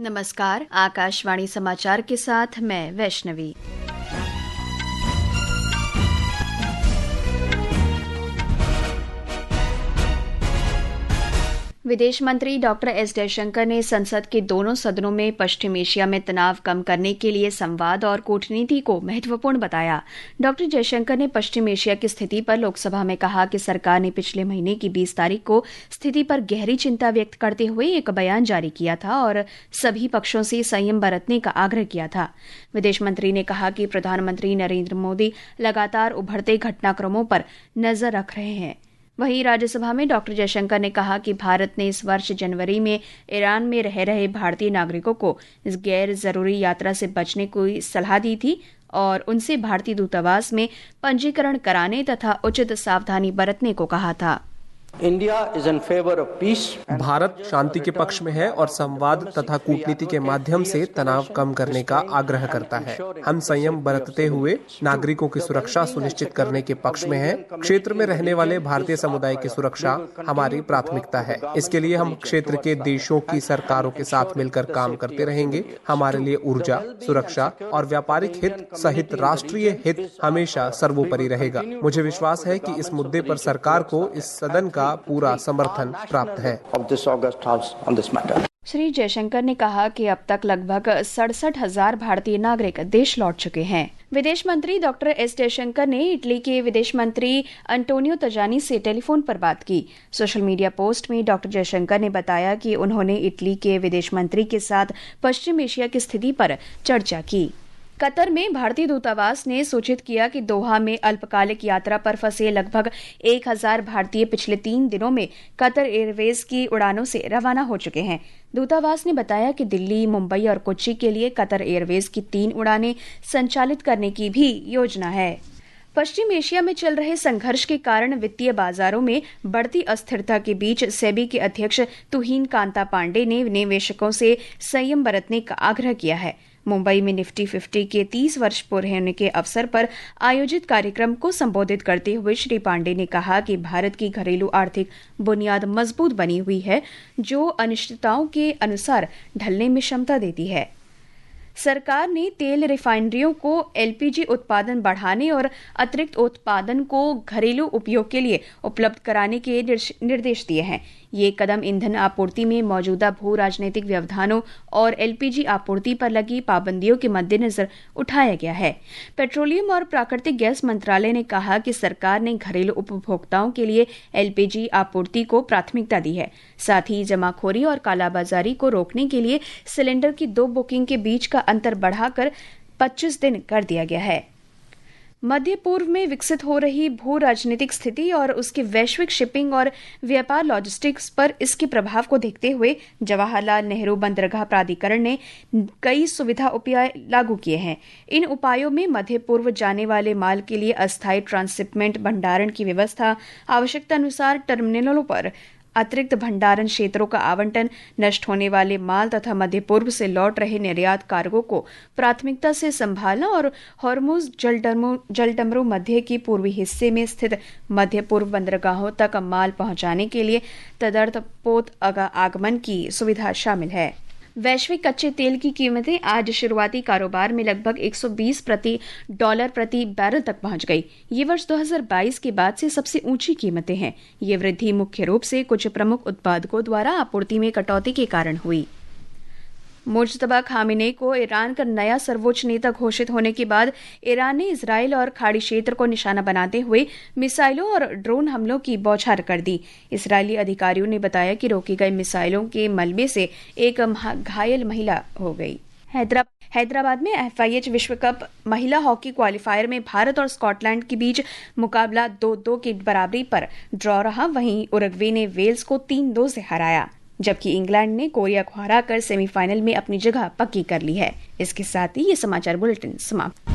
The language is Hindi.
नमस्कार, आकाशवाणी समाचार के साथ मैं वैष्णवी। विदेश मंत्री डॉक्टर एस जयशंकर ने संसद के दोनों सदनों में पश्चिम एशिया में तनाव कम करने के लिए संवाद और कूटनीति को महत्वपूर्ण बताया। डॉक्टर जयशंकर ने पश्चिम एशिया की स्थिति पर लोकसभा में कहा कि सरकार ने पिछले महीने की 20 तारीख को स्थिति पर गहरी चिंता व्यक्त करते हुए एक बयान जारी किया था और सभी पक्षों से संयम बरतने का आग्रह किया था। विदेश मंत्री ने कहा कि प्रधानमंत्री नरेंद्र मोदी लगातार उभरते घटनाक्रमों पर नजर रख रहे हैं। वहीं राज्यसभा में डॉक्टर जयशंकर ने कहा कि भारत ने इस वर्ष जनवरी में ईरान में रह रहे भारतीय नागरिकों को इस गैर जरूरी यात्रा से बचने की सलाह दी थी और उनसे भारतीय दूतावास में पंजीकरण कराने तथा उचित सावधानी बरतने को कहा था। भारत शांति के पक्ष में है और संवाद तथा कूटनीति के माध्यम से तनाव कम करने का आग्रह करता है। हम संयम बरतते हुए नागरिकों की सुरक्षा सुनिश्चित करने के पक्ष में हैं। क्षेत्र में रहने वाले भारतीय समुदाय की सुरक्षा हमारी प्राथमिकता है। इसके लिए हम क्षेत्र के देशों की सरकारों के साथ मिलकर काम करते रहेंगे। हमारे लिए ऊर्जा, सुरक्षा और व्यापारिक हित सहित राष्ट्रीय हित हमेशा सर्वोपरि रहेगा। मुझे विश्वास है कि इस मुद्दे पर सरकार को इस सदन का पूरा समर्थन प्राप्त है। श्री जयशंकर ने कहा कि अब तक लगभग 67,000 भारतीय नागरिक देश लौट चुके हैं। विदेश मंत्री डॉक्टर एस जयशंकर ने इटली के विदेश मंत्री अंटोनियो तजानी से टेलीफोन पर बात की। सोशल मीडिया पोस्ट में डॉक्टर जयशंकर ने बताया कि उन्होंने इटली के विदेश मंत्री के साथ पश्चिम एशिया की स्थिति पर चर्चा की। कतर में भारतीय दूतावास ने सूचित किया कि दोहा में अल्पकालिक यात्रा पर फंसे लगभग 1,000 भारतीय पिछले 3 दिनों में कतर एयरवेज की उड़ानों से रवाना हो चुके हैं। दूतावास ने बताया कि दिल्ली, मुंबई और कोच्चि के लिए कतर एयरवेज की 3 उड़ानें संचालित करने की भी योजना है। पश्चिम एशिया में चल रहे संघर्ष के कारण वित्तीय बाजारों में बढ़ती अस्थिरता के बीच सेबी के अध्यक्ष तुहिन कांता पांडे ने निवेशकों से संयम बरतने का आग्रह किया है। मुंबई में निफ्टी 50 के 30 वर्ष पूरे होने के अवसर पर आयोजित कार्यक्रम को संबोधित करते हुए श्री पांडे ने कहा कि भारत की घरेलू आर्थिक बुनियाद मजबूत बनी हुई है, जो अनिश्चितताओं के अनुसार ढलने में क्षमता देती है। सरकार ने तेल रिफाइनरियों को एलपीजी उत्पादन बढ़ाने और अतिरिक्त उत्पादन को घरेलू उपयोग के लिए उपलब्ध कराने के निर्देश दिए हैं। ये कदम ईंधन आपूर्ति में मौजूदा भू राजनीतिक व्यवधानों और एलपीजी आपूर्ति पर लगी पाबंदियों के मद्देनजर उठाया गया है। पेट्रोलियम और प्राकृतिक गैस मंत्रालय ने कहा कि सरकार ने घरेलू उपभोक्ताओं के लिए एलपीजी आपूर्ति को प्राथमिकता दी है। साथ ही जमाखोरी और कालाबाजारी को रोकने के लिए सिलेंडर की 2 बुकिंग के बीच का अंतर बढ़ाकर 25 दिन कर दिया गया है। मध्य पूर्व में विकसित हो रही भू राजनीतिक स्थिति और उसके वैश्विक शिपिंग और व्यापार लॉजिस्टिक्स पर इसके प्रभाव को देखते हुए जवाहरलाल नेहरू बंदरगाह प्राधिकरण ने कई सुविधा उपाय लागू किए हैं। इन उपायों में मध्य पूर्व जाने वाले माल के लिए अस्थायी ट्रांसशिपमेंट भंडारण की व्यवस्था, आवश्यकता अनुसार टर्मिनलों पर अतिरिक्त भंडारण क्षेत्रों का आवंटन, नष्ट होने वाले माल तथा मध्य पूर्व से लौट रहे निर्यात कार्गो को प्राथमिकता से संभालना और हॉर्मुज जलडमरू मध्य की पूर्वी हिस्से में स्थित मध्य पूर्व बंदरगाहों तक माल पहुंचाने के लिए तदर्थ पोत आगमन की सुविधा शामिल है। वैश्विक कच्चे तेल की कीमतें आज शुरुआती कारोबार में लगभग $120 प्रति बैरल तक पहुंच गई। ये वर्ष 2022 के बाद से सबसे ऊंची कीमतें हैं। ये वृद्धि मुख्य रूप से कुछ प्रमुख उत्पादकों द्वारा आपूर्ति में कटौती के कारण हुई। मुज्तबा खामेनेई को ईरान का नया सर्वोच्च नेता घोषित होने के बाद ईरान ने इजराइल और खाड़ी क्षेत्र को निशाना बनाते हुए मिसाइलों और ड्रोन हमलों की बौछार कर दी। इजरायली अधिकारियों ने बताया कि रोकी गई मिसाइलों के मलबे से एक घायल महिला हो गई। हैदराबाद में FIH विश्व कप महिला हॉकी क्वालिफायर में भारत और स्कॉटलैंड के बीच मुकाबला 2-2 की बराबरी पर ड्रॉ रहा। वहीं उरुग्वे ने वेल्स को 3-2 से हराया, जबकि इंग्लैंड ने कोरिया को हराकर सेमीफाइनल में अपनी जगह पक्की कर ली है। इसके साथ ही ये समाचार बुलेटिन समाप्त।